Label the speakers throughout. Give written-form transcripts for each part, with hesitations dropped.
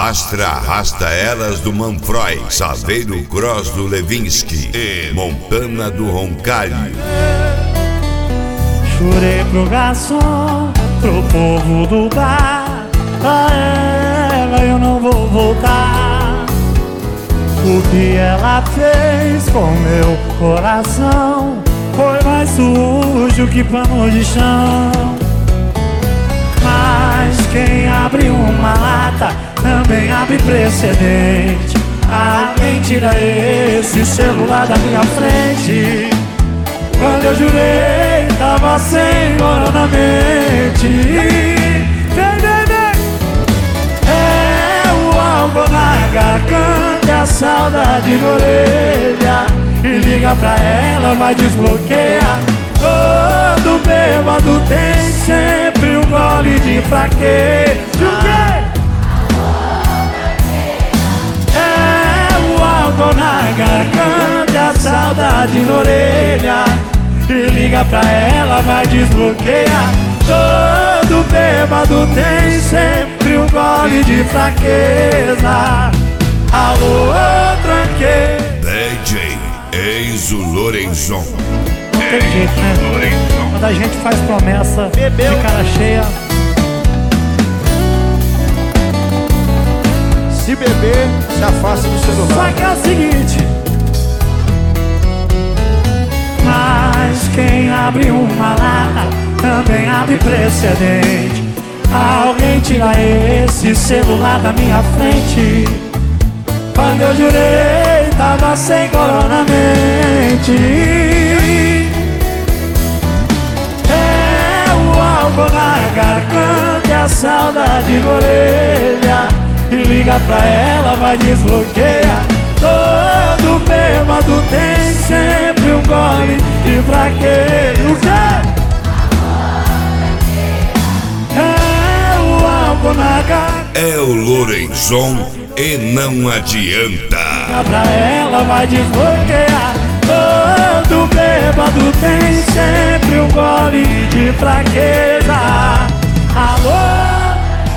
Speaker 1: Arrasta elas do Manfroy, Saveiro Cross do Levinsky e Montana do Roncalho.
Speaker 2: Jurei pro garçom, pro povo do bar, pra ela eu não vou voltar. O que ela fez com meu coração foi mais sujo que pano de chão. Mas quem abre uma lata também abre precedente. Alguém tira esse celular da minha frente. Quando eu jurei, tava sem hora na mente. Vem, vem, vem. É o álcool na garganta e a saudade na orelha. E liga pra ela, vai desbloquear. Todo bêbado tem sempre um gole de fraqueza. O quê? É o álcool na garganta e a saudade na orelha. E liga pra ela, vai desbloquear. Todo bêbado tem sempre um gole de fraqueza. Alô, tranqueira.
Speaker 1: DJ Enzo Lorenzon.
Speaker 2: Não tem jeito, né? Quando a gente faz promessa de cara cheia.
Speaker 3: Se beber, se afasta do celular.
Speaker 2: Só que é o seguinte. Mas quem abre uma lata também abre precedente. Alguém tira esse celular da minha frente. Quando eu jurei, tava sem corona na mente. É o álcool na garganta e a saudade na orelha. E liga pra ela, vai desbloquear. Todo bêbado tem sempre um gole de fraqueza. O quê? É o álcool na garganta.
Speaker 1: É o Lorenzon e não adianta.
Speaker 2: Pra ela vai desbloquear. Todo bêbado tem sempre um gole de fraqueza. Alô,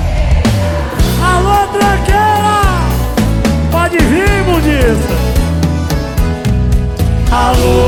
Speaker 2: alô, tranqueira, pode vir, mundista. Alô,